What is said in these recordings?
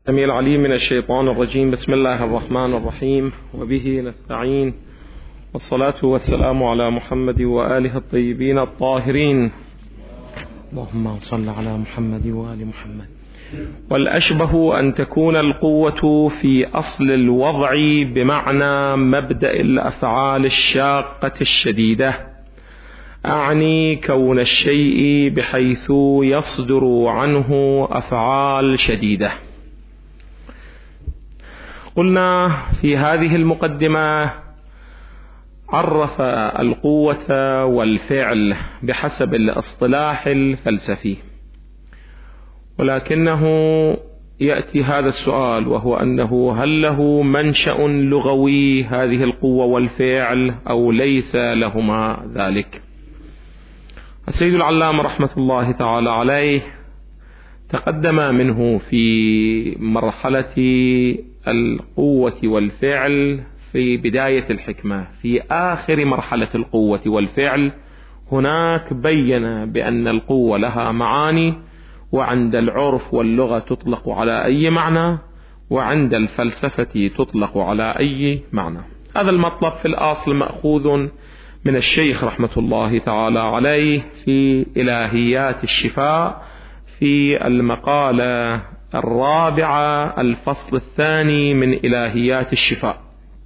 السميع العليم من الشيطان الرجيم. بسم الله الرحمن الرحيم، وبه نستعين، والصلاة والسلام على محمد وآله الطيبين الطاهرين. اللهم صل على محمد وآل محمد. والأشبه أن تكون القوة في أصل الوضع بمعنى مبدأ الأفعال الشاقة الشديدة، أعني كون الشيء بحيث يصدر عنه أفعال شديدة. قلنا في هذه المقدمة عرف القوة والفعل بحسب الاصطلاح الفلسفي، ولكنه يأتي هذا السؤال، وهو أنه هل له منشأ لغوي هذه القوة والفعل أو ليس لهما ذلك؟ السيد العلامة رحمة الله تعالى عليه تقدم منه في مرحلة القوة والفعل في بداية الحكمة. في آخر مرحلة القوة والفعل هناك بين بأن القوة لها معاني، وعند العرف واللغة تطلق على أي معنى، وعند الفلسفة تطلق على أي معنى. هذا المطلب في الأصل مأخوذ من الشيخ رحمة الله تعالى عليه في إلهيات الشفاء، في المقالة الرابعة الفصل الثاني من إلهيات الشفاء،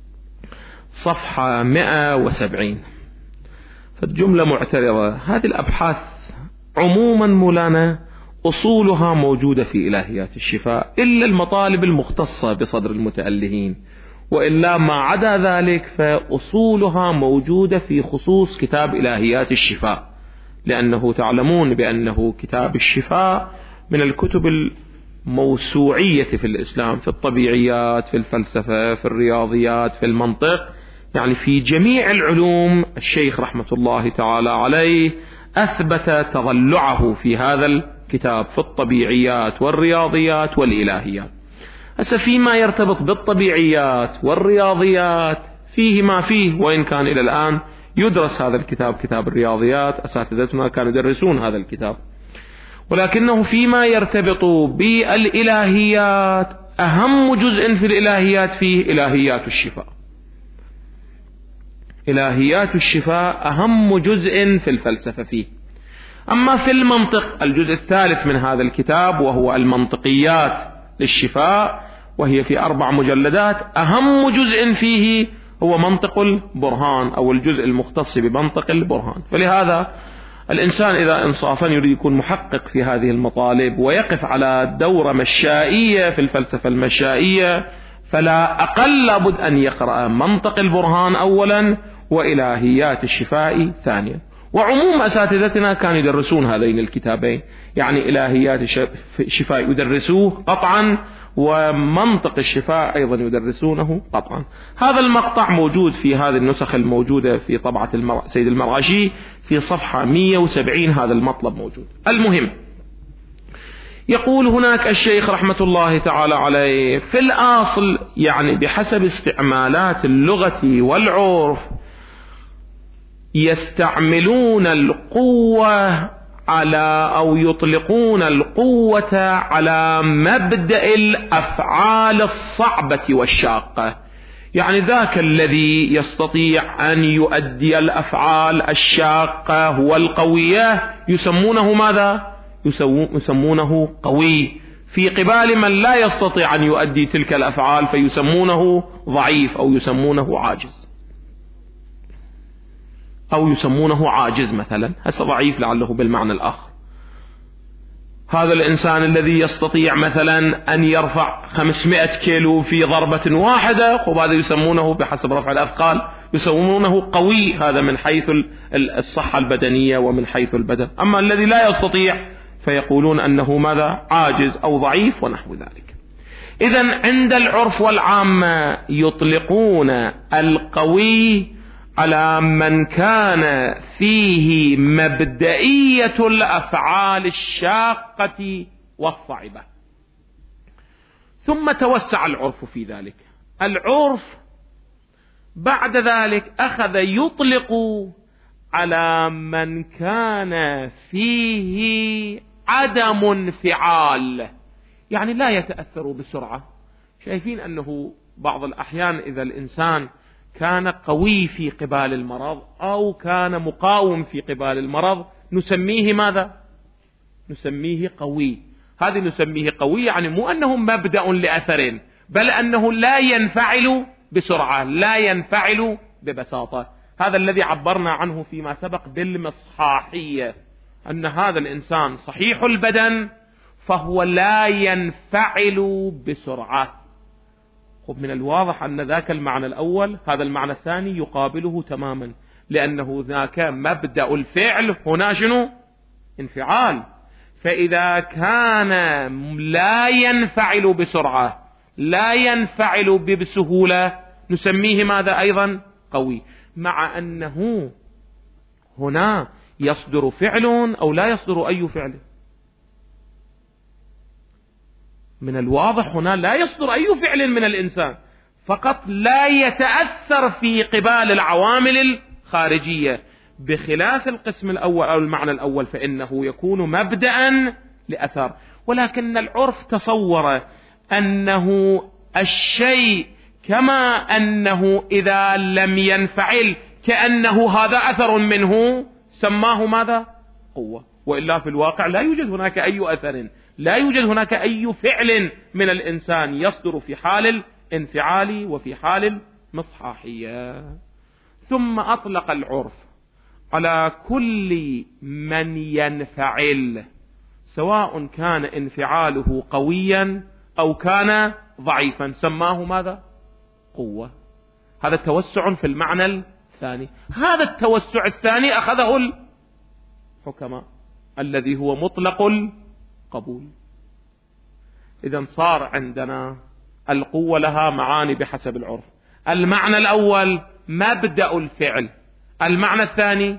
صفحة 170. فالجملة معترضة. هذه الأبحاث عموما مولانا أصولها موجودة في إلهيات الشفاء إلا المطالب المختصة بصدر المتألهين، وإلا ما عدا ذلك فأصولها موجودة في خصوص كتاب إلهيات الشفاء، لأنه تعلمون بأنه كتاب الشفاء من الكتب الموسوعية في الإسلام، في الطبيعيات، في الفلسفة، في الرياضيات، في المنطق، يعني في جميع العلوم الشيخ رحمة الله تعالى عليه أثبت تضلعه في هذا الكتاب، في الطبيعيات والرياضيات والإلهيات. هسه فيما يرتبط بالطبيعيات والرياضيات فيه ما فيه، وإن كان إلى الآن يدرس هذا الكتاب، كتاب الرياضيات، أساتذتنا كانوا يدرسون هذا الكتاب، ولكنه فيما يرتبط بالإلهيات أهم جزء في الإلهيات فيه إلهيات الشفاء. إلهيات الشفاء أهم جزء في الفلسفة فيه. أما في المنطق الجزء الثالث من هذا الكتاب، وهو المنطقيات للشفاء، وهي في 4 مجلدات، أهم جزء فيه هو منطق البرهان، أو الجزء المختص بمنطق البرهان. فلهذا الإنسان إذا إنصافا يريد يكون محقق في هذه المطالب ويقف على دورة مشائية في الفلسفة المشائية، فلا أقل لابد أن يقرأ منطق البرهان أولا، وإلهيات الشفاء ثانيا. وعموم أساتذتنا كانوا يدرسون هذين الكتابين، يعني إلهيات الشفاء يدرسوه قطعا، ومنطق الشفاء أيضا يدرسونه قطعا. هذا المقطع موجود في هذه النسخ الموجودة في طبعة سيد المرغشي في صفحة 170. هذا المطلب موجود. المهم، يقول هناك الشيخ رحمة الله تعالى عليه في الأصل، يعني بحسب استعمالات اللغة والعرف، يستعملون القوة على، أو يطلقون القوة على مبدأ الأفعال الصعبة والشاقة. يعني ذاك الذي يستطيع أن يؤدي الأفعال الشاقة هو القوية، يسمونه ماذا؟ يسمونه قوي، في قبال من لا يستطيع أن يؤدي تلك الأفعال فيسمونه ضعيف، أو يسمونه عاجز، أو يسمونه عاجز مثلا. هسه ضعيف لعله بالمعنى الآخر. هذا الإنسان الذي يستطيع مثلا أن يرفع 500 كيلو في ضربة واحدة، وهذا يسمونه بحسب رفع الأثقال يسمونه قوي، هذا من حيث الصحة البدنية ومن حيث البدن. أما الذي لا يستطيع فيقولون أنه ماذا؟ عاجز أو ضعيف ونحو ذلك. إذن عند العرف والعامة يطلقون القوي على من كان فيه مبدئية الأفعال الشاقة والصعبة. ثم توسع العرف في ذلك. العرف بعد ذلك أخذ يطلق على من كان فيه عدم انفعال، يعني لا يتأثر بسرعة. شايفين أنه بعض الأحيان إذا الإنسان كان قوي في قبال المرض أو كان مقاوم في قبال المرض نسميه ماذا؟ نسميه قوي. هذه نسميه قوي يعني مو أنه مبدأ لأثر، بل أنه لا ينفعل بسرعة، لا ينفعل ببساطة. هذا الذي عبرنا عنه فيما سبق بالمصحاحية، أن هذا الإنسان صحيح البدن فهو لا ينفعل بسرعة. من الواضح أن ذاك المعنى الأول هذا المعنى الثاني يقابله تماما، لأنه ذاك مبدأ الفعل هنا شنو؟ انفعال. فإذا كان لا ينفعل بسرعة، لا ينفعل بسهولة، نسميه ماذا أيضا؟ قوي. مع أنه هنا يصدر فعل أو لا يصدر أي فعل. من الواضح هنا لا يصدر أي فعل من الإنسان، فقط لا يتأثر في قبال العوامل الخارجية، بخلاف القسم الأول أو المعنى الأول فإنه يكون مبدأ لأثر. ولكن العرف تصور أنه الشيء كما أنه إذا لم ينفعل كأنه هذا أثر منه سماه ماذا؟ قوة. وإلا في الواقع لا يوجد هناك أي أثر، لا يوجد هناك أي فعل من الإنسان يصدر في حال الانفعال وفي حال المصحاحية. ثم أطلق العرف على كل من ينفعل، سواء كان انفعاله قويا أو كان ضعيفا، سماه ماذا؟ قوة. هذا التوسع في المعنى الثاني. هذا التوسع الثاني أخذه الحكماء الذي هو مطلق القبول. إذن صار عندنا القوة لها معاني بحسب العرف. المعنى الأول مبدأ الفعل، المعنى الثاني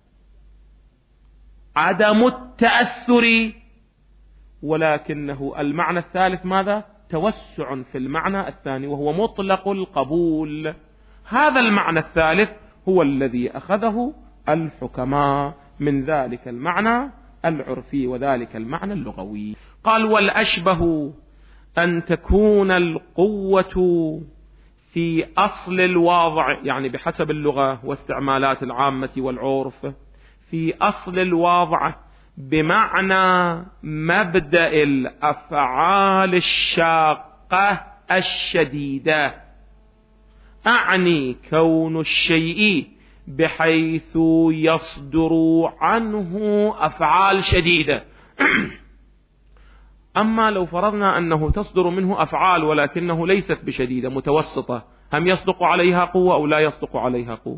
عدم التأثر، ولكنه المعنى الثالث ماذا؟ توسع في المعنى الثاني وهو مطلق القبول. هذا المعنى الثالث هو الذي أخذه الحكماء من ذلك المعنى العرفي وذلك المعنى اللغوي. قال والأشبه أن تكون القوة في أصل الواضع، يعني بحسب اللغة واستعمالات العامة والعرف، في أصل الواضع بمعنى مبدأ الأفعال الشاقة الشديدة، أعني كون الشيء بحيث يصدر عنه أفعال شديدة. أما لو فرضنا أنه تصدر منه أفعال ولكنه ليست بشديدة، متوسطة، هم يصدق عليها قوة أو لا يصدق عليها قوة؟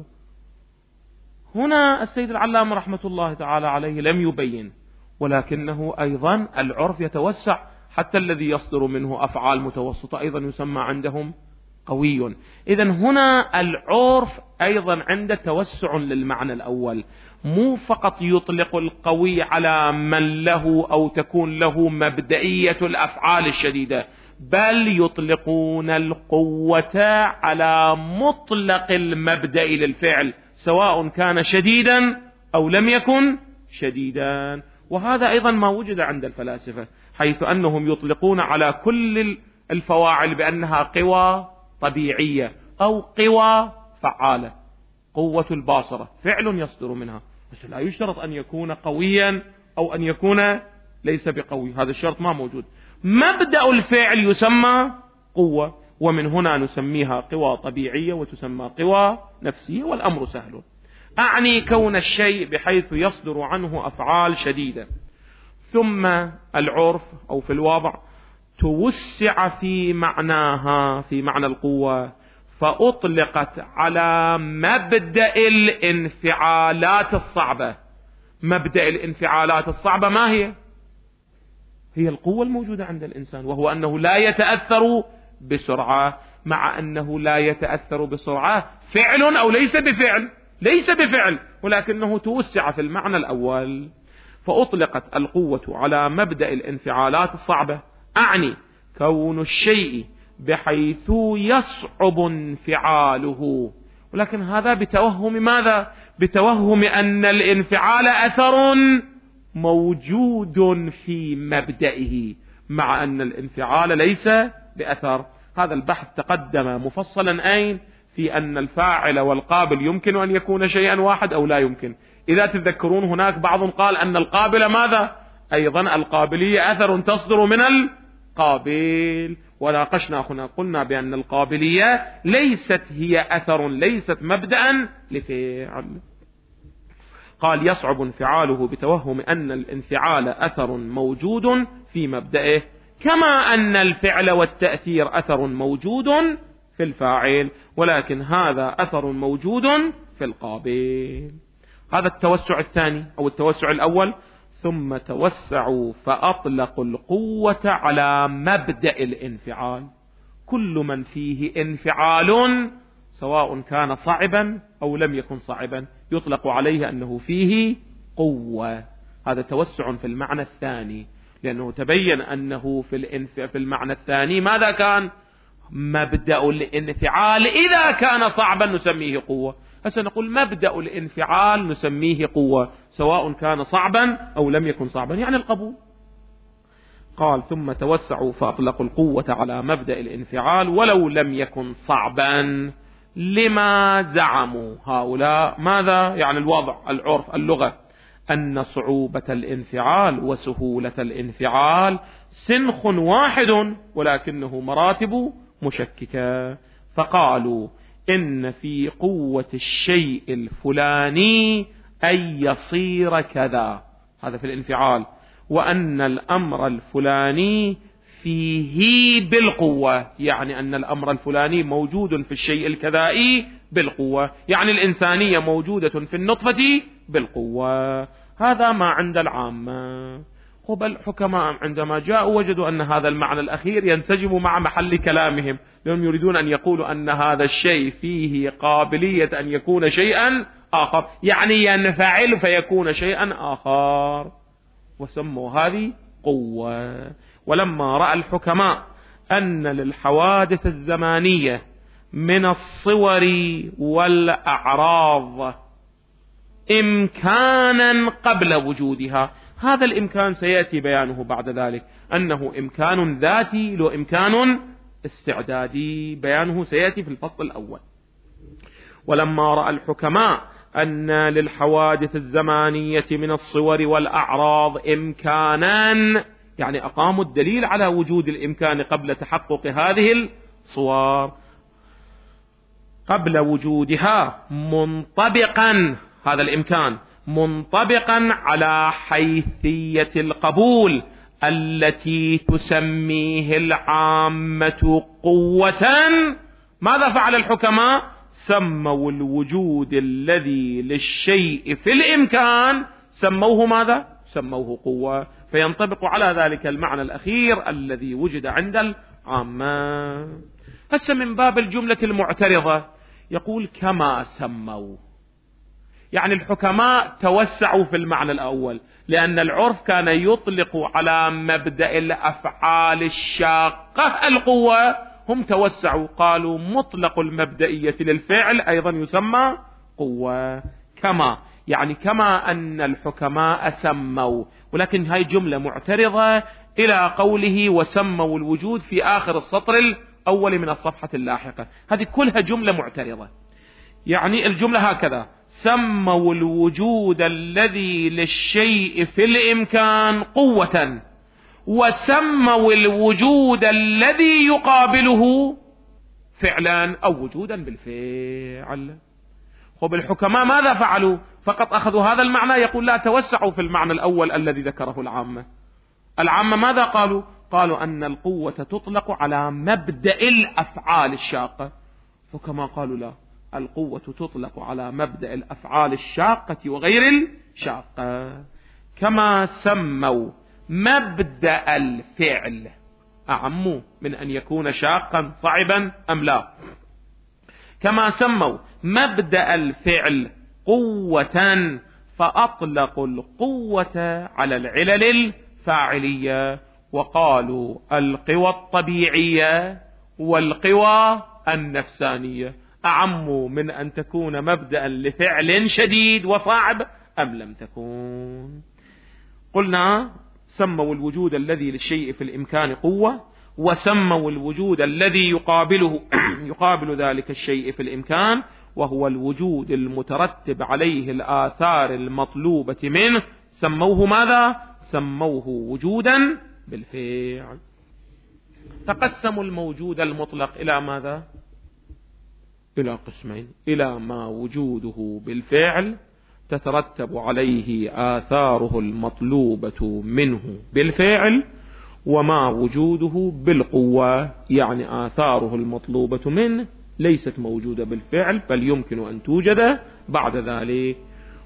هنا السيد العلامة رحمة الله تعالى عليه لم يبين، ولكنه أيضا العرف يتوسع، حتى الذي يصدر منه أفعال متوسطة أيضا يسمى عندهم قوي. إذن هنا العرف أيضا عنده توسع للمعنى الأول، مو فقط يطلق القوي على من له أو تكون له مبدئية الأفعال الشديدة، بل يطلقون القوة على مطلق المبدأ للفعل، سواء كان شديدا أو لم يكن شديدا. وهذا أيضا ما وجد عند الفلاسفة، حيث أنهم يطلقون على كل الفواعل بأنها قوى طبيعية أو قوى فعالة. قوة الباصرة فعل يصدر منها، بس لا يشترط أن يكون قويا أو أن يكون ليس بقوي، هذا الشرط ما موجود. مبدأ الفعل يسمى قوة، ومن هنا نسميها قوى طبيعية وتسمى قوى نفسية، والأمر سهل. أعني كون الشيء بحيث يصدر عنه أفعال شديدة. ثم العرف أو في الواضع توسع في معناها، في معنى القوة، فأطلقت على مبدأ الانفعالات الصعبة. مبدأ الانفعالات الصعبة ما هي؟ هي القوة الموجودة عند الإنسان، وهو أنه لا يتأثر بسرعة. مع أنه لا يتأثر بسرعة فعل أو ليس بفعل، ليس بفعل، ولكنه توسع في المعنى الأول، فأطلقت القوة على مبدأ الانفعالات الصعبة، أعني كون الشيء بحيث يصعب انفعاله. ولكن هذا بتوهم ماذا؟ بتوهم أن الانفعال أثر موجود في مبدئه، مع أن الانفعال ليس بأثر. هذا البحث تقدم مفصلا أين؟ في أن الفاعل والقابل يمكن أن يكون شيئا واحد أو لا يمكن. إذا تذكرون هناك بعض قال أن القابل ماذا؟ أيضا القابلية أثر تصدر من القابل، وناقشنا هنا قلنا بأن القابلية ليست هي أثر، ليست مبدأ لفعل. قال يصعب انفعاله بتوهم أن الانفعال أثر موجود في مبدئه، كما أن الفعل والتأثير أثر موجود في الفاعل، ولكن هذا أثر موجود في القابل. هذا التوسع الثاني أو التوسع الأول. ثم توسعوا فأطلقوا القوة على مبدأ الانفعال. كل من فيه انفعال سواء كان صعبا أو لم يكن صعبا يطلق عليه أنه فيه قوة. هذا توسع في المعنى الثاني، لأنه تبين أنه في المعنى الثاني ماذا كان؟ مبدأ الانفعال إذا كان صعبا نسميه قوة. هسه نقول مبدأ الانفعال نسميه قوة سواء كان صعبا أو لم يكن صعبا، يعني القبول. قال ثم توسعوا فأطلقوا القوة على مبدأ الانفعال ولو لم يكن صعبا، لما زعموا هؤلاء ماذا؟ يعني الوضع، العرف، اللغة، أن صعوبة الانفعال وسهولة الانفعال سنخ واحد ولكنه مراتب مشككة. فقالوا إن في قوة الشيء الفلاني أن يصير كذا، هذا في الانفعال، وأن الأمر الفلاني فيه بالقوة، يعني أن الأمر الفلاني موجود في الشيء الكذائي بالقوة، يعني الإنسانية موجودة في النطفة بالقوة. هذا ما عند العامة. خب الحكماء عندما جاءوا وجدوا أن هذا المعنى الأخير ينسجم مع محل كلامهم، لأنهم يريدون أن يقولوا أن هذا الشيء فيه قابلية أن يكون شيئا آخر، يعني ينفعل فيكون شيئا آخر، وسموا هذه قوة. ولما رأى الحكماء أن للحوادث الزمانية من الصور والأعراض إمكانا قبل وجودها، هذا الإمكان سيأتي بيانه بعد ذلك، أنه إمكان ذاتي له إمكان استعدادي، بيانه سيأتي في الفصل الأول. ولما رأى الحكماء أن للحوادث الزمانية من الصور والأعراض إمكانا، يعني أقاموا الدليل على وجود الإمكان قبل تحقق هذه الصور، قبل وجودها منطبقا، هذا الإمكان منطبقا على حيثية القبول التي تسميه العامة قوة. ماذا فعل الحكماء؟ سموا الوجود الذي للشيء في الإمكان سموه ماذا؟ سموه قوة، فينطبق على ذلك المعنى الأخير الذي وجد عند العامة. هسه من باب الجملة المعترضة يقول كما سموا، يعني الحكماء توسعوا في المعنى الأول، لأن العرف كان يطلق على مبدأ الأفعال الشاقة القوة، هم توسعوا قالوا مطلق المبدئية للفعل أيضا يسمى قوة. كما يعني كما أن الحكماء سموا، ولكن هاي جملة معترضة إلى قوله وسموا الوجود في آخر السطر الأول من الصفحة اللاحقة، هذه كلها جملة معترضة. يعني الجملة هكذا: سموا الوجود الذي للشيء في الإمكان قوة، وسموا الوجود الذي يقابله فعلا أو وجودا بالفعل. خب الحكماء ماذا فعلوا؟ فقط أخذوا هذا المعنى، يقول لا توسعوا في المعنى الأول الذي ذكره العامة. العامة ماذا قالوا؟ قالوا أن القوة تطلق على مبدأ الأفعال الشاقة. حكماء قالوا لا، القوة تطلق على مبدأ الأفعال الشاقة وغير الشاقة. كما سموا مبدأ الفعل أعم من أن يكون شاقا صعبا أم لا. كما سموا مبدأ الفعل قوة فأطلقوا القوة على العلل الفاعلية، وقالوا القوى الطبيعية والقوى النفسانية أعم من أن تكون مبدأ لفعل شديد وصعب أم لم تكون. قلنا سموا الوجود الذي للشيء في الإمكان قوة، وسموا الوجود الذي يقابل ذلك الشيء في الإمكان وهو الوجود المترتب عليه الآثار المطلوبة منه، سموه ماذا؟ سموه وجودا بالفعل. تقسموا الموجود المطلق إلى ماذا؟ إلى قسمين: إلى ما وجوده بالفعل تترتب عليه آثاره المطلوبة منه بالفعل، وما وجوده بالقوة يعني آثاره المطلوبة منه ليست موجودة بالفعل بل يمكن أن توجد بعد ذلك.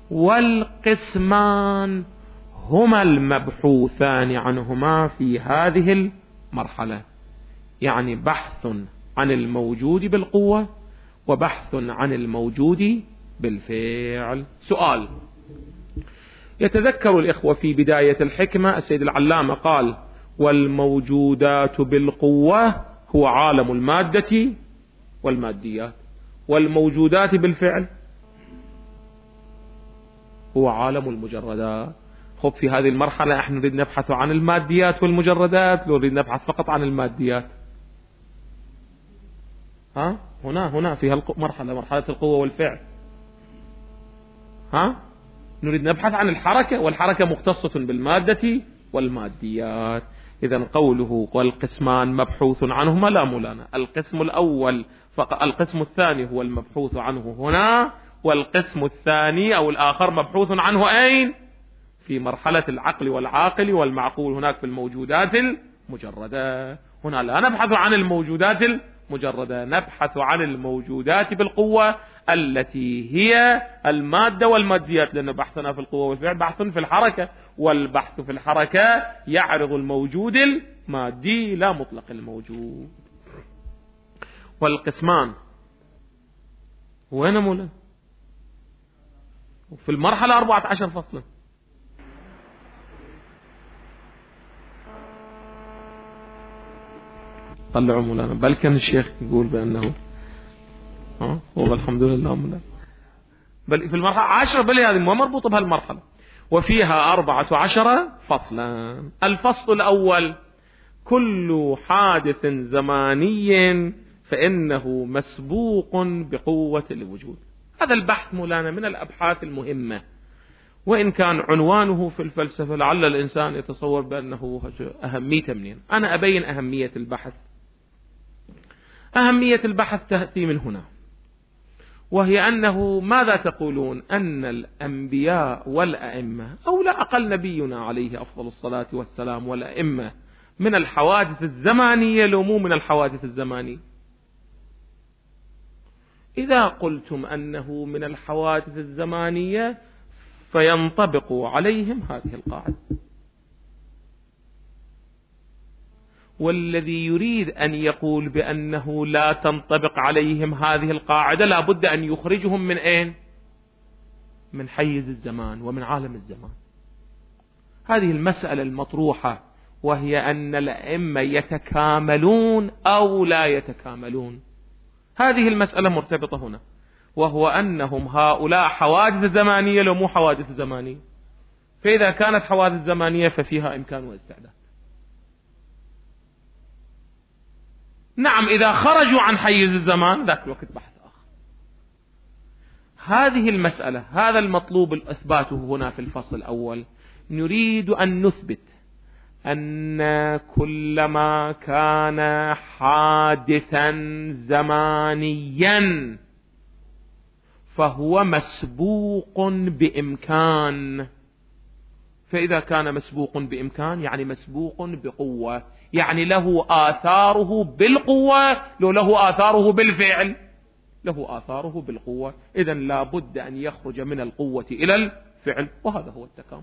والقسمان هما المبحوثان عنهما في هذه المرحلة، يعني بحث عن الموجود بالقوة وبحث عن الموجود بالفعل. سؤال: يتذكر الإخوة في بداية الحكمة السيد العلامة قال: والموجودات بالقوة هو عالم المادة والماديات، والموجودات بالفعل هو عالم المجردات. خب في هذه المرحلة احنا نريد نبحث عن الماديات والمجردات، لو نريد نبحث فقط عن الماديات؟ هنا في مرحلة القوة والفعل. نريد نبحث عن الحركة، والحركة مختصة بالمادة والماديات. إذن قوله والقسمان مبحوث عنهما لا مولانا، القسم الأول فقط، القسم الثاني هو المبحوث عنه هنا، والقسم الثاني أو الآخر مبحوث عنه أين؟ في مرحلة العقل والعاقل والمعقول، هناك في الموجودات المجردة. هنا لا نبحث عن الموجودات المجردة، نبحث عن الموجودات بالقوة التي هي المادة والماديات، لأن بحثنا في القوة والفعل بحث في الحركة، والبحث في الحركة يعرض الموجود المادي لا مطلق الموجود. والقسمان وين مولا؟ في المرحلة 14 فصلا. طلعوا مولانا، بل كان الشيخ يقول بأنه هو الحمد لله مولانا، بل في المرحلة 10 بل هذه ما مربوطة بهالمرحلة، وفيها 14 فصلا. الفصل الأول: كل حادث زماني فإنه مسبوق بقوة الوجود. هذا البحث مولانا من الأبحاث المهمة، وإن كان عنوانه في الفلسفة لعل الإنسان يتصور بأنه أهميته منين. أنا أبين أهمية البحث. أهمية البحث تأتي من هنا، وهي أنه ماذا تقولون؟ أن الأنبياء والأئمة، أو لا أقل نبينا عليه أفضل الصلاة والسلام والأئمة، من الحوادث الزمانية لو مو من الحوادث الزمانية؟ إذا قلتم أنه من الحوادث الزمانية فينطبق عليهم هذه القاعدة، والذي يريد أن يقول بأنه لا تنطبق عليهم هذه القاعدة لا بد أن يخرجهم من أين؟ من حيز الزمان ومن عالم الزمان. هذه المسألة المطروحة، وهي أن الأئمة يتكاملون أو لا يتكاملون. هذه المسألة مرتبطة هنا، وهو أنهم هؤلاء حوادث زمانية لو مو حوادث زمانية، فإذا كانت حوادث زمانية ففيها إمكان واستعداد. نعم إذا خرجوا عن حيز الزمان ذاك الوقت بحث آخر. هذه المسألة، هذا المطلوب إثباته هنا في الفصل الأول. نريد أن نثبت أن كلما كان حادثا زمانيا فهو مسبوق بإمكان. فإذا كان مسبوق بإمكان يعني مسبوق بقوة، يعني له آثاره بالقوة، لو له آثاره بالفعل له آثاره بالقوة. إذن لا بد أن يخرج من القوة إلى الفعل، وهذا هو التكامل.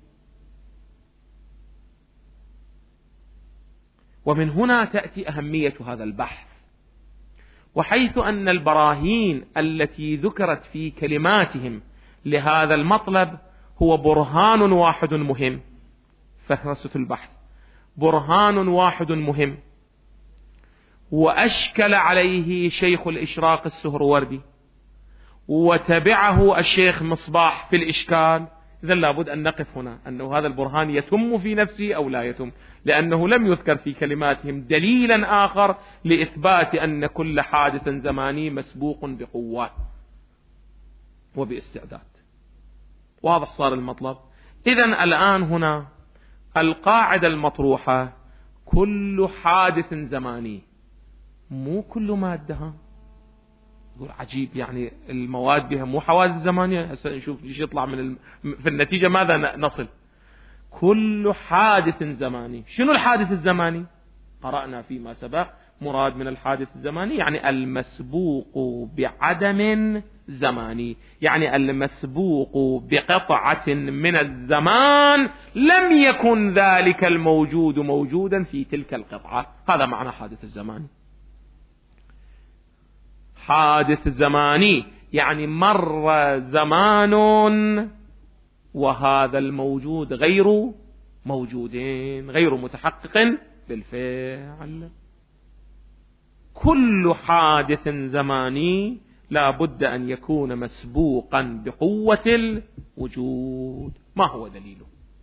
ومن هنا تأتي أهمية هذا البحث، وحيث أن البراهين التي ذكرت في كلماتهم لهذا المطلب هو برهان واحد مهم. فهرسة البحث برهان واحد مهم، وأشكل عليه شيخ الإشراق السهروردي، وتبعه الشيخ مصباح في الإشكال إذا لابد أن نقف هنا أنه هذا البرهان يتم في نفسه أو لا يتم، لأنه لم يذكر في كلماتهم دليلا آخر لإثبات أن كل حادث زماني مسبوق بقوة وباستعداد. واضح صار المطلب؟ إذا الآن هنا القاعدة المطروحة كل حادث زماني، مو كل مادة. يقول عجيب، يعني المواد بها مو حوادث زمانية. هسه نشوف ايش يطلع في النتيجة، ماذا نصل؟ كل حادث زماني. شنو الحادث الزماني؟ قرأنا فيما سبق مراد من الحادث الزماني يعني المسبوق بعدم زماني، يعني المسبوق بقطعة من الزمان لم يكن ذلك الموجود موجودا في تلك القطعة. هذا معنى حادث الزماني. حادث زماني يعني مر زمان وهذا الموجود غير موجودين، غير متحقق بالفعل. كل حادث زماني لا بد أن يكون مسبوقا بقوة الوجود. ما هو دليله؟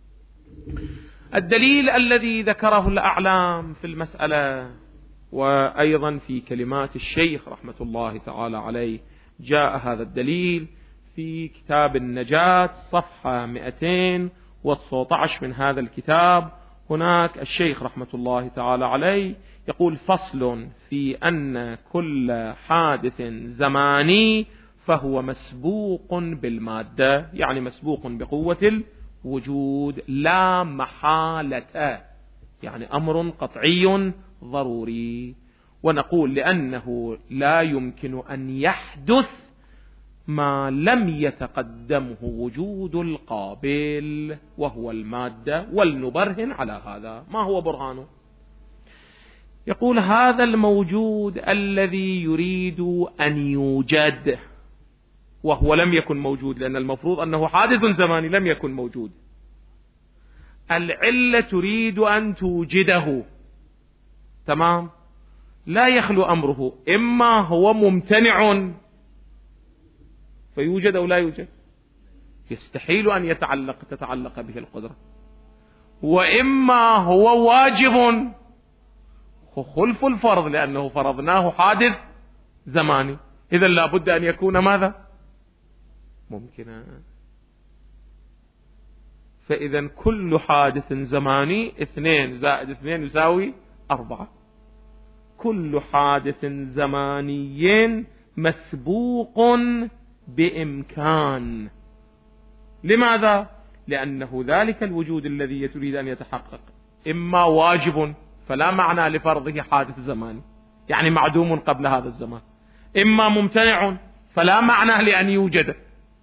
الدليل الذي ذكره الأعلام في المسألة وأيضا في كلمات الشيخ رحمة الله تعالى عليه، جاء هذا الدليل في كتاب النجاة صفحة 219 من هذا الكتاب. هناك الشيخ رحمة الله تعالى عليه يقول: فصل في أن كل حادث زماني فهو مسبوق بالمادة، يعني مسبوق بقوة الوجود لا محالة، يعني أمر قطعي ضروري. ونقول لأنه لا يمكن أن يحدث ما لم يتقدمه وجود القابل وهو المادة، ولنبرهن على هذا. ما هو برهانه؟ يقول: هذا الموجود الذي يريد أن يوجد وهو لم يكن موجود، لأن المفروض أنه حادث زماني لم يكن موجود، العلة تريد أن توجده، تمام؟ لا يخلو أمره، إما هو ممتنع فيوجد أو لا يوجد، يستحيل أن تتعلق به القدرة، وإما هو واجب خلف الفرض لأنه فرضناه حادث زماني، إذن لا بد أن يكون ماذا؟ ممكنا. فإذا كل حادث زماني 2 زائد 2 يساوي 4. كل حادث زماني مسبوق بإمكان. لماذا؟ لأنه ذلك الوجود الذي تريد أن يتحقق إما واجب فلا معنى لفرضه حادث زماني، يعني معدوم قبل هذا الزمان، إما ممتنع فلا معنى لأن يوجد.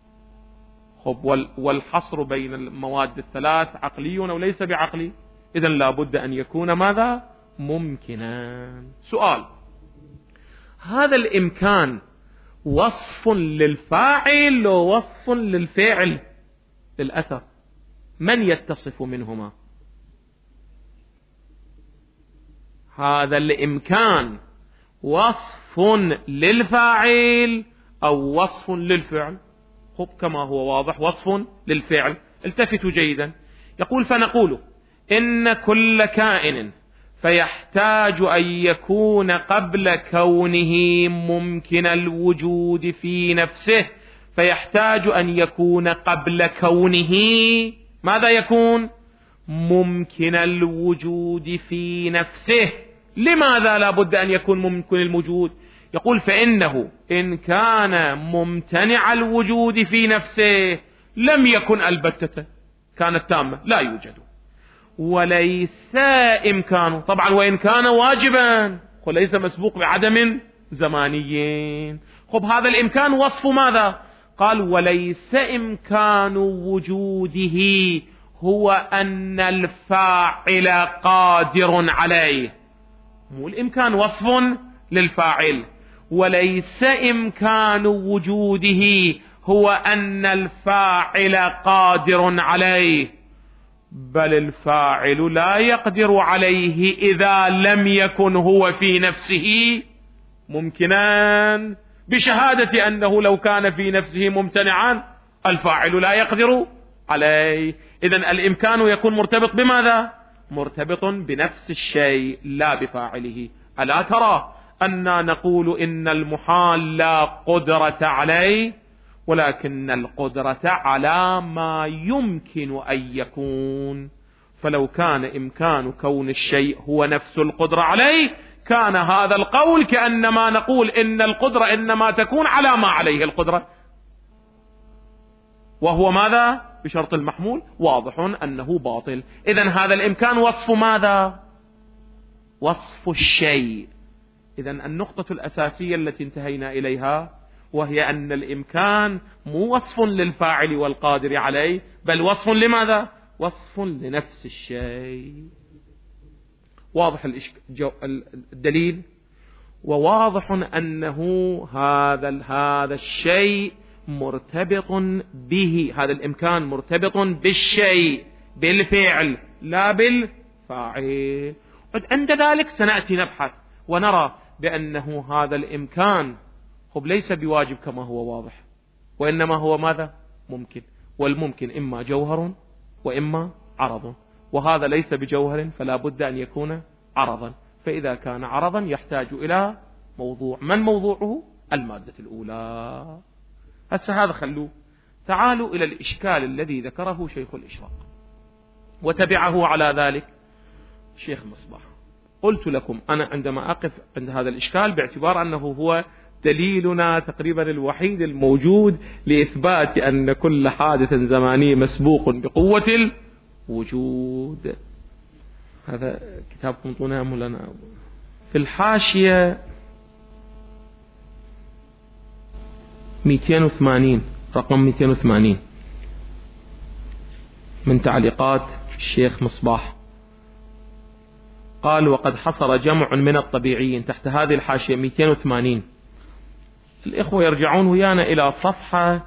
والحصر بين المواد الثلاث عقلي وليس بعقلي، إذن لا بد أن يكون ماذا؟ ممكنا. سؤال: هذا الإمكان وصف للفاعل ووصف للفعل للأثر، من يتصف منهما؟ هذا الإمكان وصف للفاعل أو وصف للفعل؟ خب كما هو واضح وصف للفعل. التفتوا جيدا. يقول: فنقول إن كل كائن فيحتاج أن يكون قبل كونه ممكن الوجود في نفسه، فيحتاج أن يكون قبل كونه ماذا يكون؟ ممكن الوجود في نفسه. لماذا لا بد أن يكون ممكن الوجود؟ يقول: فإنه إن كان ممتنع الوجود في نفسه لم يكن البتة، كانت تامة لا يوجد، وليس إمكانه طبعا، وإن كان واجبا وليس مسبوق بعدم زمانيين. خب هذا الإمكان وصف ماذا؟ قال: وليس إمكان وجوده هو أن الفاعل قادر عليه. مو الإمكان وصف للفاعل، وليس إمكان وجوده هو أن الفاعل قادر عليه، بل الفاعل لا يقدر عليه إذا لم يكن هو في نفسه ممكنا، بشهادة أنه لو كان في نفسه ممتنعا الفاعل لا يقدر عليه. إذن الإمكان يكون مرتبط بماذا؟ مرتبط بنفس الشيء لا بفاعله. ألا ترى أننا نقول إن المحال لا قدرة عليه، ولكن القدرة على ما يمكن أن يكون. فلو كان إمكان كون الشيء هو نفس القدرة عليه كان هذا القول كأنما نقول إن القدرة إنما تكون على ما عليه القدرة، وهو ماذا؟ بشرط المحمول. واضح أنه باطل. إذن هذا الإمكان وصف ماذا؟ وصف الشيء. إذن النقطة الأساسية التي انتهينا إليها وهي أن الإمكان مو وصف للفاعل والقادر عليه، بل وصف لماذا؟ وصف لنفس الشيء. واضح الدليل، وواضح أنه هذا الشيء مرتبط به، هذا الإمكان مرتبط بالشيء، بالفعل لا بالفاعل. عند ذلك سنأتي نبحث ونرى بأنه هذا الإمكان ليس بواجب كما هو واضح، وإنما هو ماذا؟ ممكن، والممكن إما جوهر وإما عرض، وهذا ليس بجوهر فلا بد أن يكون عرضا. فإذا كان عرضا يحتاج إلى موضوع. من موضوعه؟ المادة الأولى. هسه هذا خلوه. تعالوا إلى الإشكال الذي ذكره شيخ الإشراق وتبعه على ذلك شيخ مصباح. قلت لكم أنا عندما أقف عند هذا الإشكال باعتبار أنه هو دليلنا تقريبا الوحيد الموجود لإثبات أن كل حادث زماني مسبوق بقوة الوجود. هذا كتابكم طنام لنا في الحاشية 280 رقم 280 من تعليقات الشيخ مصباح. قال: وقد حصر جمع من الطبيعيين تحت هذه الحاشية 280. الإخوة يرجعون ويانا إلى صفحة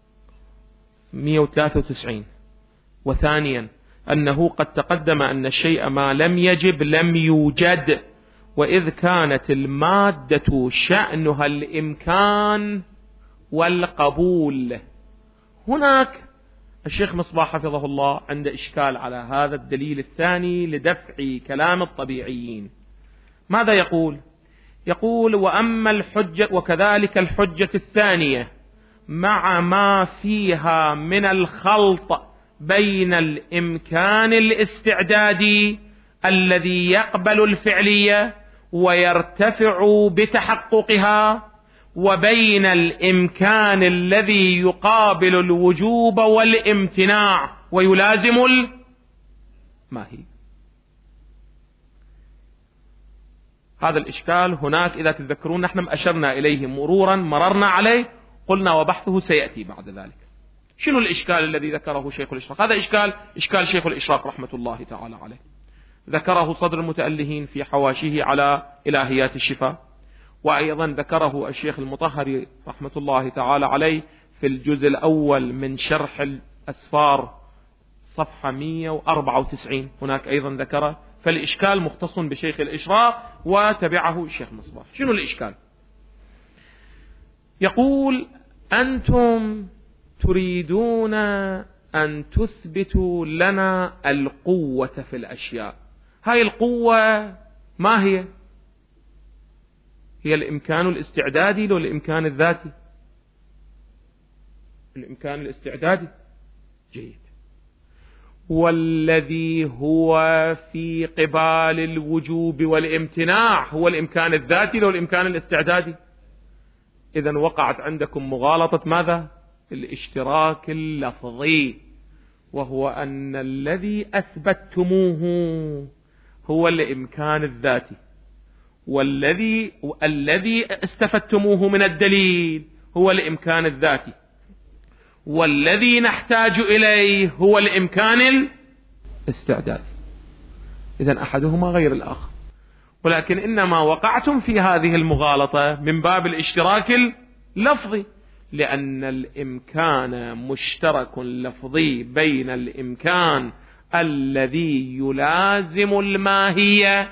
193. وثانيا أنه قد تقدم أن الشيء ما لم يجب لم يوجد، وإذ كانت المادة شأنها الإمكان والقبول. هناك الشيخ مصباح حفظه الله عند إشكال على هذا الدليل الثاني لدفع كلام الطبيعيين. ماذا يقول؟ يقول: وأما الحجة وكذلك الحجة الثانية مع ما فيها من الخلط بين الإمكان الاستعدادي الذي يقبل الفعلية ويرتفع بتحققها، وبين الإمكان الذي يقابل الوجوب والامتناع ويلازم الماهي. هذا الإشكال هناك إذا تذكرون نحن أشرنا إليه مررنا عليه، قلنا وبحثه سيأتي بعد ذلك. شنو الإشكال الذي ذكره شيخ الإشراق؟ هذا إشكال شيخ الإشراق رحمة الله تعالى عليه، ذكره صدر المتألهين في حواشيه على إلهيات الشفاء، وأيضا ذكره الشيخ المطهري رحمة الله تعالى عليه في الجزء الأول من شرح الأسفار صفحة 194. هناك أيضا ذكره. فالإشكال مختص بشيخ الإشراق وتبعه الشيخ مصباح. شنو الإشكال؟ يقول: أنتم تريدون أن تثبتوا لنا القوة في الأشياء. هاي القوة ما هي؟ هي الإمكان الاستعدادي لو الإمكان الذاتي؟ الإمكان الاستعدادي. جيد. والذي هو في قبال الوجوب والامتناع هو الإمكان الذاتي لو الإمكان الاستعدادي. إذن وقعت عندكم مغالطة ماذا؟ الاشتراك اللفظي، وهو أن الذي أثبتتموه هو الإمكان الذاتي، والذي استفدتموه من الدليل هو الإمكان الذاتي، والذي نحتاج إليه هو الإمكان الاستعدادي. إذن أحدهما غير الآخر، ولكن إنما وقعتم في هذه المغالطة من باب الاشتراك اللفظي، لأن الإمكان مشترك لفظي بين الإمكان الذي يلازم الماهية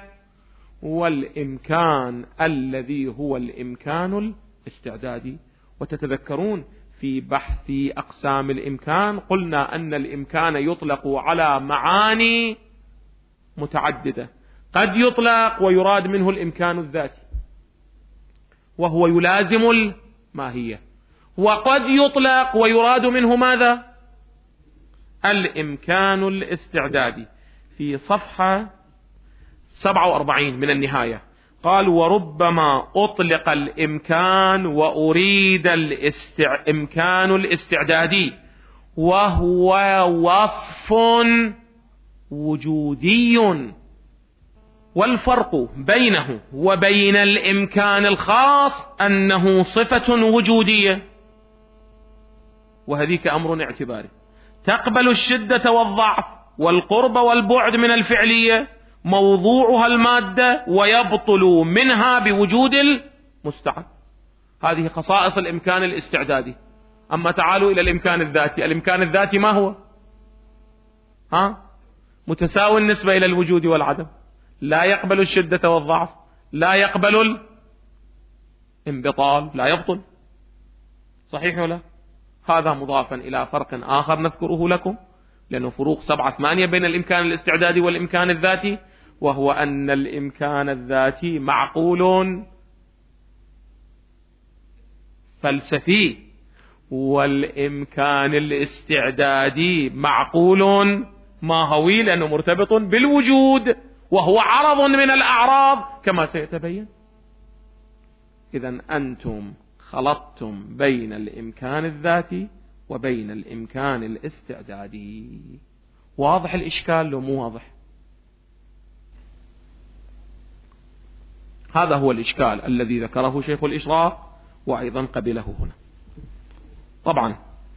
والإمكان الذي هو الإمكان الاستعدادي. وتتذكرون في بحث أقسام الإمكان قلنا أن الإمكان يطلق على معاني متعددة، قد يطلق ويراد منه الإمكان الذاتي وهو يلازم الماهية، وقد يطلق ويراد منه ماذا؟ الإمكان الاستعدادي. في صفحة 47 من النهاية قال: وربما أطلق الإمكان وأريد الإمكان الاستعدادي وهو وصف وجودي، والفرق بينه وبين الإمكان الخاص أنه صفة وجودية، وهذيك أمر اعتباري تقبل الشدة والضعف والقرب والبعد من الفعلية، موضوعها المادة ويبطل منها بوجود المستعد. هذه خصائص الإمكان الاستعدادي. أما تعالوا إلى الإمكان الذاتي. الإمكان الذاتي ما هو؟ متساوي النسبة إلى الوجود والعدم، لا يقبل الشدة والضعف، لا يقبل الانبطال، لا يبطل. صحيح ولا؟ هذا مضافا إلى فرق آخر نذكره لكم، لأنه فروق 7-8 بين الإمكان الاستعدادي والإمكان الذاتي، وهو أن الإمكان الذاتي معقول فلسفي، والإمكان الاستعدادي معقول ماهوي لأنه مرتبط بالوجود وهو عرض من الأعراض كما سيتبين. إذن أنتم خلطتم بين الإمكان الذاتي وبين الإمكان الاستعدادي. واضح الإشكال لو مو واضح؟ هذا هو الإشكال الذي ذكره شيخ الإشراق وأيضا قبله هنا. طبعا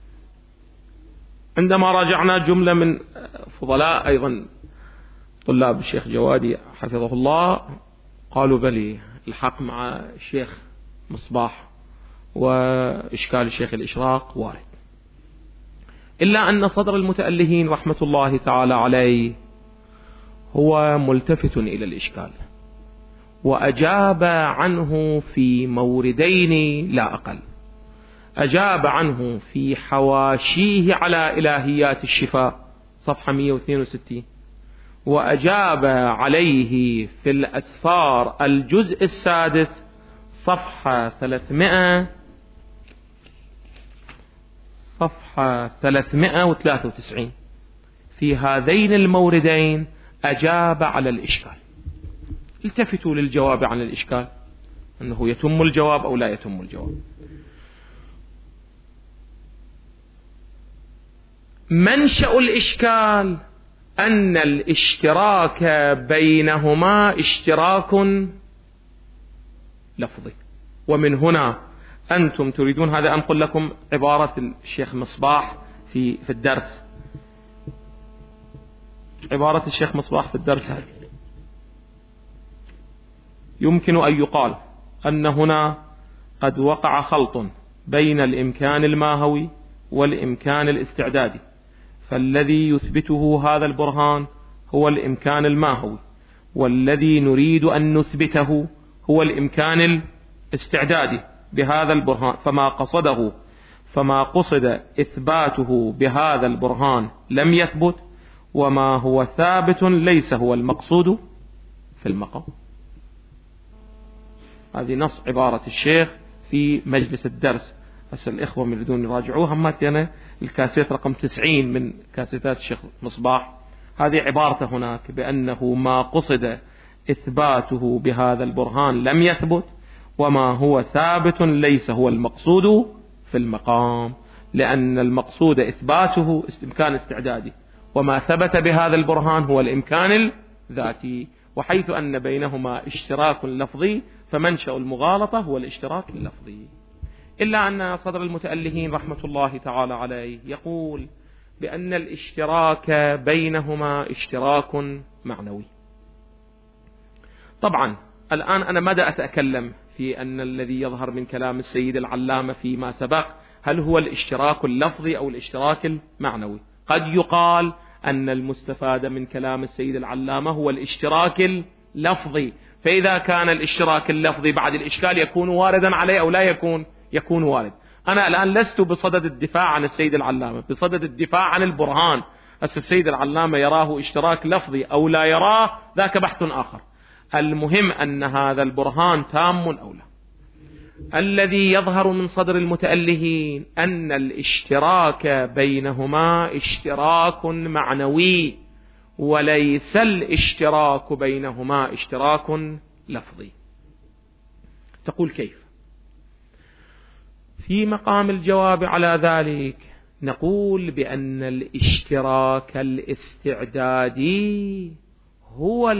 عندما راجعنا جملة من فضلاء أيضا طلاب الشيخ جوادي حفظه الله قالوا بلي الحق مع الشيخ مصباح وإشكال الشيخ الإشراق وارد، إلا أن صدر المتألهين رحمة الله تعالى عليه هو ملتفت إلى الإشكال وأجاب عنه في موردين لا أقل. أجاب عنه في حواشيه على إلهيات الشفاء صفحة 162، وأجاب عليه في الأسفار الجزء السادس صفحة 393. في هذين الموردين أجاب على الإشكال. التفتوا للجواب عن الإشكال، أنه يتم الجواب أو لا يتم الجواب. منشأ الإشكال أن الاشتراك بينهما اشتراك لفظي، ومن هنا أنتم تريدون هذا. أنقل لكم عبارة الشيخ مصباح في الدرس. عبارة الشيخ مصباح في الدرس هذه: يمكن أن يقال أن هنا قد وقع خلط بين الإمكان الماهوي والإمكان الاستعدادي، فالذي يثبته هذا البرهان هو الإمكان الماهوي، والذي نريد أن نثبته هو الإمكان الاستعدادي بهذا البرهان. فما قصد إثباته بهذا البرهان لم يثبت، وما هو ثابت ليس هو المقصود في المقام. هذه نص عبارة الشيخ في مجلس الدرس. بس الإخوة من يريدون يراجعوها، همت أنا الكاسيت رقم 90 من كاسيتات الشيخ مصباح، هذه عبارته هناك بأنه ما قصد إثباته بهذا البرهان لم يثبت، وما هو ثابت ليس هو المقصود في المقام، لأن المقصود إثباته إمكان استعدادي، وما ثبت بهذا البرهان هو الإمكان الذاتي. وحيث أن بينهما اشتراك لفظي فمنشأ المغالطة هو الاشتراك اللفظي. إلا أن صدر المتألهين رحمة الله تعالى عليه يقول بأن الاشتراك بينهما اشتراك معنوي. طبعا الآن أنا ماذا أتكلم في أن الذي يظهر من كلام السيد العلامة فيما سبق هل هو الاشتراك اللفظي أو الاشتراك المعنوي؟ قد يقال أن المستفاد من كلام السيد العلامة هو الاشتراك اللفظي، فإذا كان الاشتراك اللفظي بعد الإشكال يكون واردا عليه أو لا يكون وارد. أنا الآن لست بصدد الدفاع عن السيد العلامة، بصدد الدفاع عن البرهان. السيد العلامة يراه اشتراك لفظي أو لا يراه ذاك بحث آخر. المهم أن هذا البرهان تام أو لا. الذي يظهر من صدر المتألهين أن الاشتراك بينهما اشتراك معنوي، وليس الاشتراك بينهما اشتراك لفظي. تقول كيف؟ في مقام الجواب على ذلك نقول بأن الاشتراك الاستعدادي هو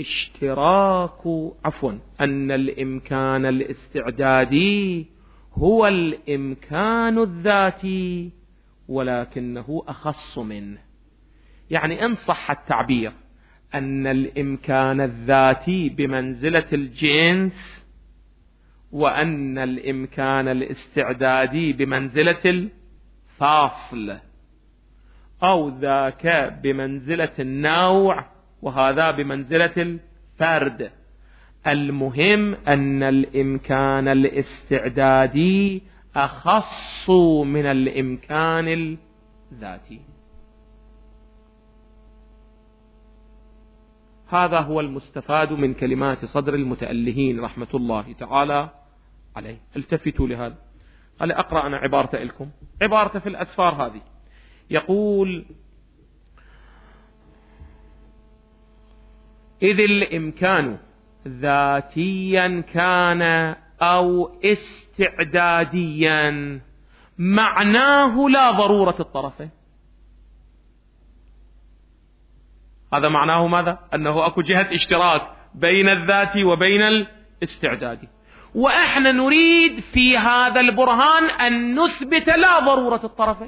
أن الإمكان الاستعدادي هو الإمكان الذاتي، ولكنه أخص منه. يعني إن صح التعبير أن الإمكان الذاتي بمنزلة الجنس، وأن الإمكان الاستعدادي بمنزلة الفاصل، أو ذاك بمنزلة النوع وهذا بمنزلة الفرد. المهم أن الإمكان الاستعدادي أخص من الإمكان الذاتي. هذا هو المستفاد من كلمات صدر المتألهين رحمة الله تعالى عليه. التفتوا لهذا. قال أقرأ أنا عبارة لكم، عبارة في الأسفار هذه. يقول: إذ الإمكان ذاتيا كان أو استعداديا معناه لا ضرورة الطرفين. هذا معناه ماذا؟ أنه أكو جهة اشتراك بين الذاتي وبين الاستعدادي، وإحنا نريد في هذا البرهان أن نثبت لا ضرورة الطرفين.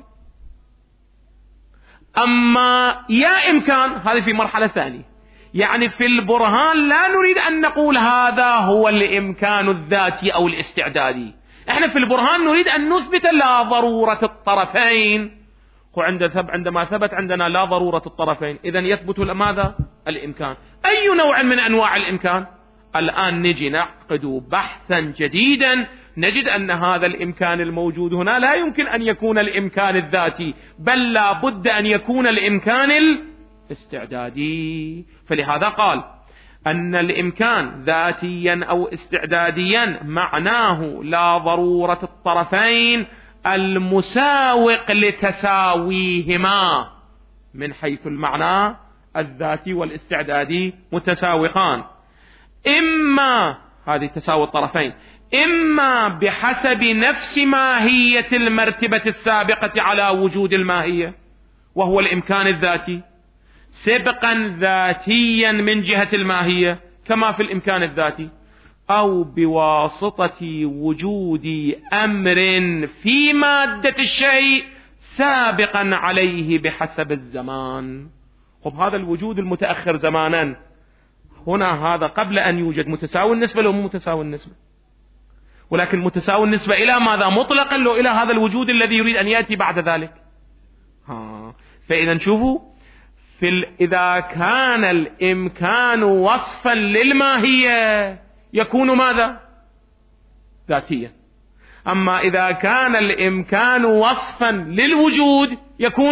أما يا إمكان هذه في مرحلة ثانية، يعني في البرهان لا نريد أن نقول هذا هو الإمكان الذاتي أو الاستعدادي. إحنا في البرهان نريد أن نثبت لا ضرورة الطرفين. عندما ثبت عندنا لا ضرورة الطرفين، إذن يثبت ماذا؟ الإمكان. أي نوع من أنواع الإمكان؟ الآن نجي نعقد بحثا جديدا، نجد أن هذا الإمكان الموجود هنا لا يمكن أن يكون الإمكان الذاتي، بل لا بد أن يكون الإمكان الاستعدادي. فلهذا قال أن الإمكان ذاتيا أو استعداديا معناه لا ضرورة الطرفين المساوق لتساويهما، من حيث المعنى الذاتي والاستعدادي متساوقان، إما هذه تساوي الطرفين إما بحسب نفس ماهية المرتبة السابقة على وجود الماهية وهو الإمكان الذاتي، سبقا ذاتيا من جهة الماهية كما في الإمكان الذاتي، أو بواسطة وجود أمر في مادة الشيء سابقا عليه بحسب الزمان. هذا الوجود المتأخر زمانا هنا، هذا قبل أن يوجد متساوي النسبة لو متساوي النسبة، ولكن متساوي النسبة إلى ماذا؟ مطلقا لو إلى هذا الوجود الذي يريد أن يأتي بعد ذلك. فإذا نشوفوا إذا كان الإمكان وصفا للماهية يكون ماذا؟ ذاتيا. أما إذا كان الإمكان وصفا للوجود يكون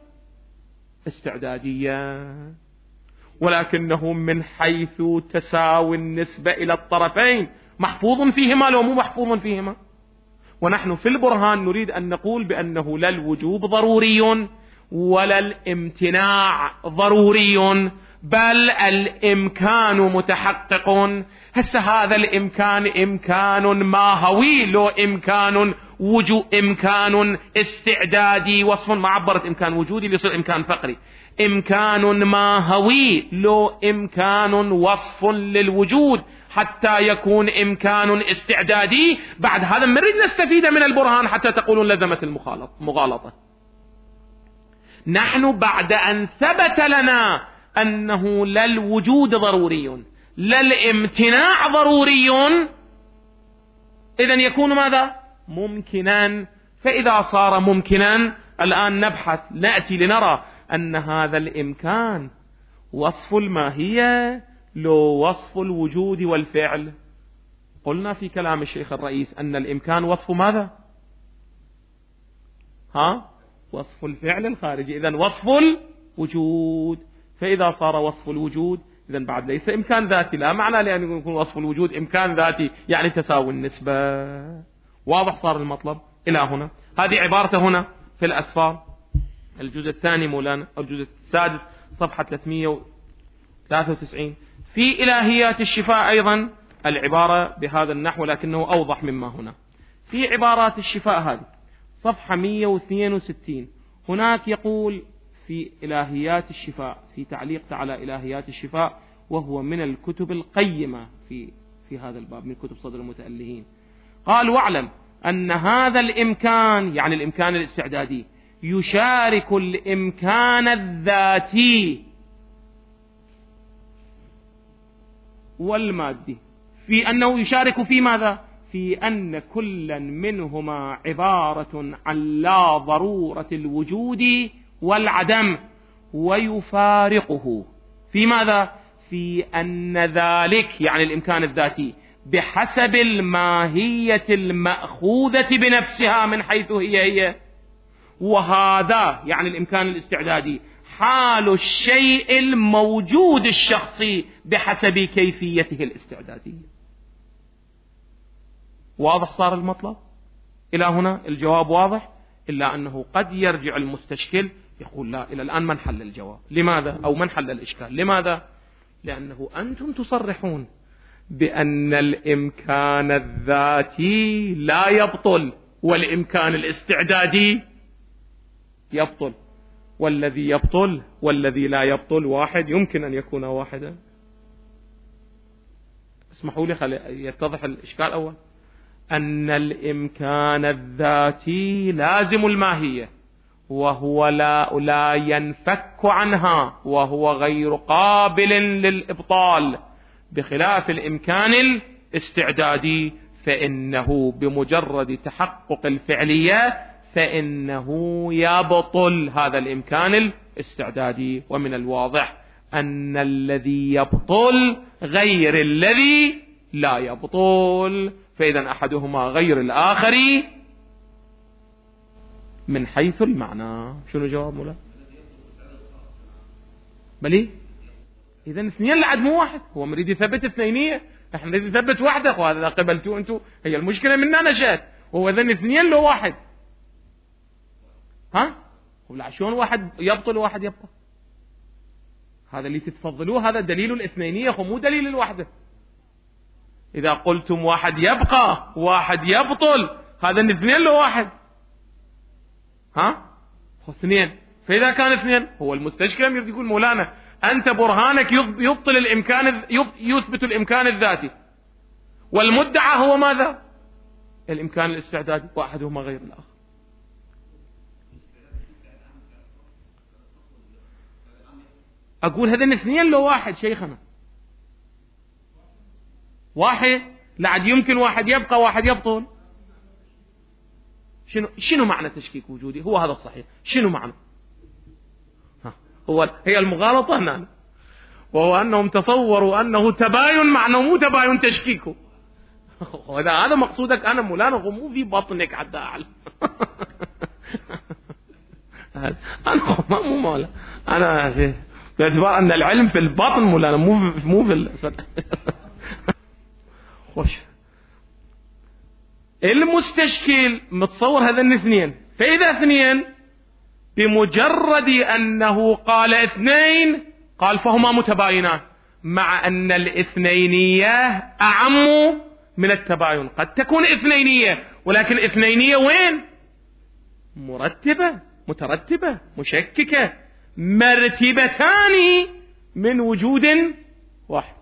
استعداديا، ولكنه من حيث تساوي النسبة إلى الطرفين محفوظ فيهما لو مو محفوظ فيهما. ونحن في البرهان نريد أن نقول بأنه لا الوجوب ضروري ولا الامتناع ضروري، بل الإمكان متحقق. هسه هذا الإمكان إمكان ماهوي لو إمكان إمكان استعدادي، وصف ما عبرت إمكان وجودي ليصير إمكان فقري. إمكان ماهوي لو إمكان وصف للوجود حتى يكون إمكان استعدادي. بعد هذا نريد نستفيد من البرهان حتى تقولون لزمت المغالطة. نحن بعد أن ثبت لنا أنه لا الوجود ضروري لا الامتناع ضروري، إذن يكون ماذا؟ ممكنا. فإذا صار ممكنا الآن نبحث نأتي لنرى أن هذا الإمكان وصف الماهية لو وصف الوجود والفعل. قلنا في كلام الشيخ الرئيس أن الإمكان وصف ماذا؟ وصف الفعل الخارجي، إذن وصف الوجود. فإذا صار وصف الوجود إذن بعد ليس إمكان ذاتي، لا معنى لأن يكون وصف الوجود إمكان ذاتي يعني تساوي النسبة. واضح صار المطلب إلى هنا. هذه عبارته هنا في الأسفار الجزء الثاني مولانا، أو الجزء السادس صفحة 393. في إلهيات الشفاء أيضا العبارة بهذا النحو لكنه أوضح مما هنا. في عبارات الشفاء هذه صفحة 162 هناك يقول في إلهيات الشفاء، في تعليق على إلهيات الشفاء، وهو من الكتب القيمة في هذا الباب من كتب صدر المتألهين. قال: واعلم أن هذا الإمكان، يعني الإمكان الاستعدادي، يشارك الإمكان الذاتي والمادي في أنه يشارك في ماذا؟ في أن كلا منهما عبارة عن لا ضرورة الوجود والعدم، ويفارقه في ماذا؟ في أن ذلك يعني الإمكان الذاتي بحسب الماهية المأخوذة بنفسها من حيث هي، وهذا يعني الإمكان الاستعدادي حال الشيء الموجود الشخصي بحسب كيفيته الاستعدادية. واضح صار المطلب إلى هنا؟ الجواب واضح، إلا أنه قد يرجع المستشكل يقول: لا، إلى الآن من حل الجواب؟ لماذا؟ أو من حل الإشكال؟ لماذا؟ لأنه أنتم تصرحون بأن الإمكان الذاتي لا يبطل والإمكان الاستعدادي يبطل، والذي يبطل والذي لا يبطل واحد، يمكن أن يكون واحدا. اسمحوا لي يتضح الإشكال أول. أن الإمكان الذاتي لازم الماهية، وهو لا ينفك عنها، وهو غير قابل للإبطال، بخلاف الإمكان الاستعدادي فإنه بمجرد تحقق الفعلية فإنه يبطل هذا الإمكان الاستعدادي. ومن الواضح أن الذي يبطل غير الذي لا يبطل، فإذا أحدهما غير الآخر من حيث المعنى. شنو جواب مولا؟ بلي إذا اثنين لعد مو واحد، هو مريد يثبت اثنينية، احنا نريد نثبت واحدة، وهذا قبلتوا انتوا، هي المشكلة مننا نشأت، وهو إذن اثنين لو واحد. ولا شلون واحد يبطل وواحد يبقى؟ هذا اللي تتفضلوه هذا دليل الاثنينية ومو دليل الوحدة. إذا قلتم واحد يبقى واحد يبطل، هذا اثنين لو واحد، اثنين. فإذا كان اثنين، هو المستشكل يريد يقول: مولانا أنت برهانك يبطل الإمكان، يثبت الإمكان الذاتي، والمدعى هو ماذا؟ الإمكان الاستعدادي، واحدهما غير الآخر. أقول هذين اثنين لو واحد شيخنا، واحد لعد يمكن واحد يبقى واحد يبطل. شنو معنى تشكيك وجودي؟ هو هذا الصحيح. شنو معنى؟ هي المغالطة هنا، وهو أنهم تصوروا أنه تباين معنى مو تباين تشكيكه. هذا مقصودك أنا مولانا، مو في بطنك حتى أعلم. أنا مو مولا، أنا باعتبار أن العلم في الباطن مولانا، مو في خوش. المستشكل متصور هذا الاثنين، فإذا اثنين بمجرد أنه قال اثنين قال فهما متباينان، مع أن الاثنينية أعم من التباين. قد تكون اثنينية، ولكن اثنينية وين؟ مرتبة، مترتبة، مشككة، مرتبتان من وجود واحد.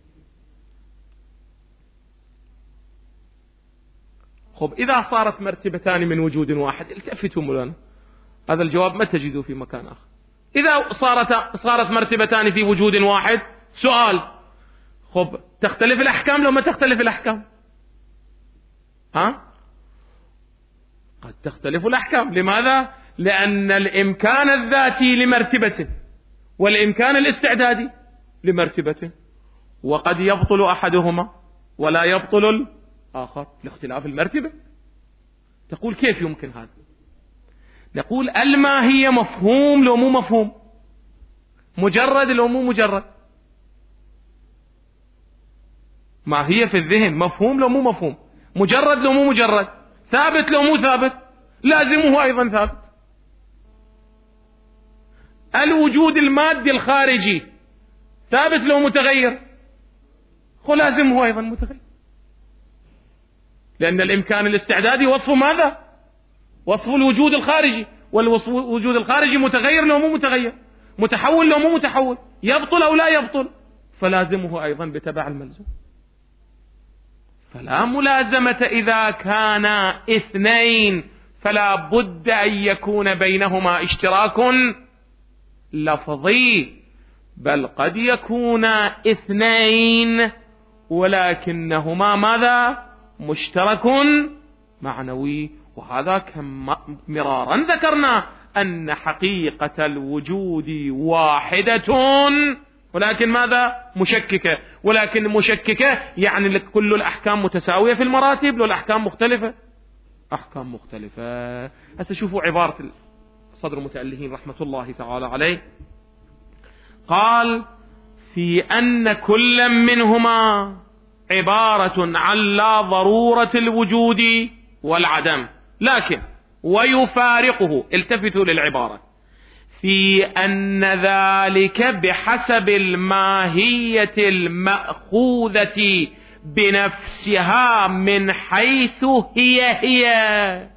خب إذا صارت مرتبتان من وجود واحد، التفتوا مولانا، هذا الجواب ما تجدوه في مكان آخر. إذا صارت مرتبتان في وجود واحد، سؤال: خب تختلف الأحكام لو ما تختلف الأحكام؟ قد تختلف الأحكام. لماذا؟ لأن الإمكان الذاتي لمرتبة، والإمكان الاستعدادي لمرتبة، وقد يبطل أحدهما ولا يبطل الآخر لاختلاف المرتبة. تقول كيف يمكن هذا؟ نقول الماهية مفهوم لو مو مفهوم، مجرد لو مو مجرد، ماهية في الذهن مفهوم لو مو مفهوم، مجرد لو مو مجرد، ثابت لو مو ثابت، لازمه أيضا ثابت. الوجود المادي الخارجي ثابت لو متغير، لازمه أيضا متغير، لأن الإمكان الاستعدادي وصف ماذا؟ وصف الوجود الخارجي، والوجود الخارجي متغير لو مو متغير، متحول لو مو متحول، يبطل أو لا يبطل، فلازمه أيضا بتبع الملزوم. فلا ملازمة إذا كانا اثنين، فلا بد أن يكون بينهما اشتراك لفظي، بل قد يكون اثنين ولكنهما ماذا؟ مشترك معنوي. وهذا مرارا ذكرنا أن حقيقة الوجود واحدة، ولكن ماذا؟ مشككة، ولكن مشككة يعني كل الأحكام متساوية في المراتب، لو الأحكام مختلفة، أحكام مختلفة. هسه شوفوا عبارة صدر المتألهين رحمة الله تعالى عليه، قال في أن كل منهما عبارة عن لا ضرورة الوجود والعدم، لكن ويفارقه، التفتوا للعبارة، في أن ذلك بحسب الماهية المأخوذة بنفسها من حيث هي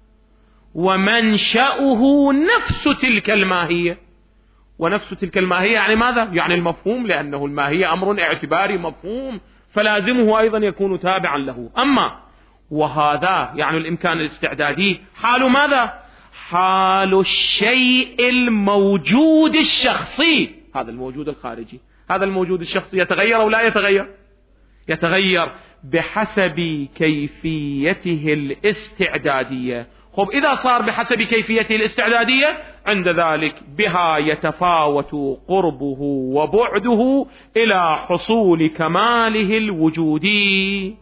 ومنشأه نفس تلك الماهية. ونفس تلك الماهية يعني ماذا؟ يعني المفهوم، لأنه الماهية أمر اعتباري مفهوم، فلازمه أيضا يكون تابعا له. أما وهذا يعني الإمكان الاستعدادي حال ماذا؟ حال الشيء الموجود الشخصي، هذا الموجود الخارجي. هذا الموجود الشخصي يتغير أو لا يتغير؟ يتغير بحسب كيفيته الاستعدادية. خب إذا صار بحسب كيفيته الاستعدادية، عند ذلك بها يتفاوت قربه وبعده إلى حصول كماله الوجودي.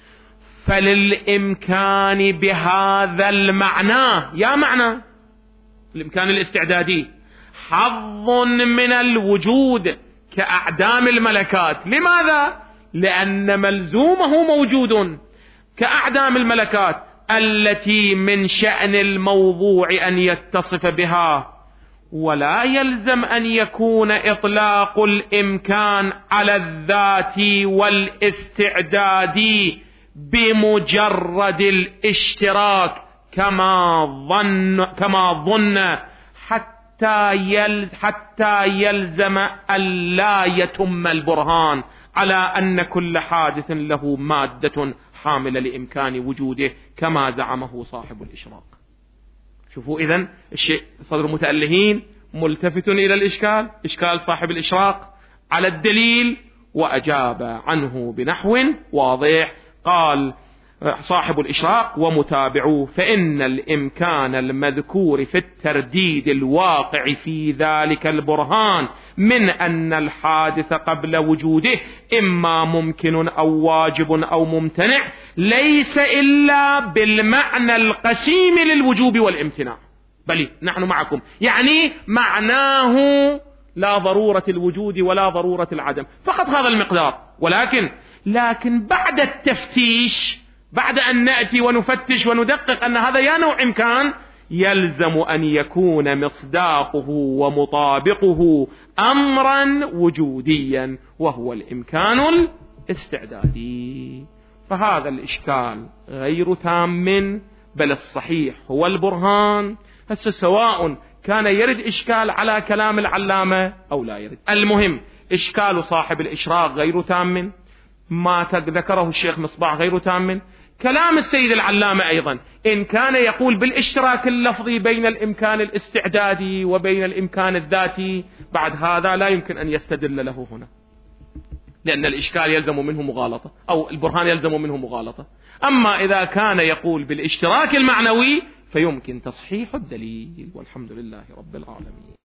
فللإمكان بهذا المعنى، يا معنى الإمكان الاستعدادي، حظ من الوجود كأعدام الملكات. لماذا؟ لأن ملزومه موجود كأعدام الملكات التي من شأن الموضوع أن يتصف بها، ولا يلزم أن يكون إطلاق الإمكان على الذات والاستعداد بمجرد الاشتراك كما ظن حتى يلزم ألا يتم البرهان على أن كل حادث له مادة حاملة لإمكان وجوده كما زعمه صاحب الإشراق. شوفوا إذن الشيء صدر المتألهين ملتفت إلى الإشكال، إشكال صاحب الإشراق على الدليل، وأجاب عنه بنحو واضح. قال صاحب الإشراق ومتابعوه: فإن الإمكان المذكور في الترديد الواقع في ذلك البرهان من أن الحادث قبل وجوده إما ممكن أو واجب أو ممتنع ليس إلا بالمعنى القسيم للوجوب والامتناع. بل نحن معكم، يعني معناه لا ضرورة الوجود ولا ضرورة العدم، فقط هذا المقدار. لكن بعد التفتيش، بعد أن نأتي ونفتش وندقق أن هذا يا نوع إمكان، يلزم أن يكون مصداقه ومطابقه أمرا وجوديا، وهو الإمكان الاستعدادي. فهذا الإشكال غير تام، بل الصحيح هو البرهان. سواء كان يرد إشكال على كلام العلامة أو لا يرد، المهم إشكال صاحب الإشراق غير تام، ما ذكره الشيخ مصباح غير تام، كلام السيد العلامة أيضا إن كان يقول بالاشتراك اللفظي بين الإمكان الاستعدادي وبين الإمكان الذاتي، بعد هذا لا يمكن أن يستدل له هنا، لأن الإشكال يلزم منه مغالطة، أو البرهان يلزم منه مغالطة. أما إذا كان يقول بالاشتراك المعنوي فيمكن تصحيح الدليل، والحمد لله رب العالمين.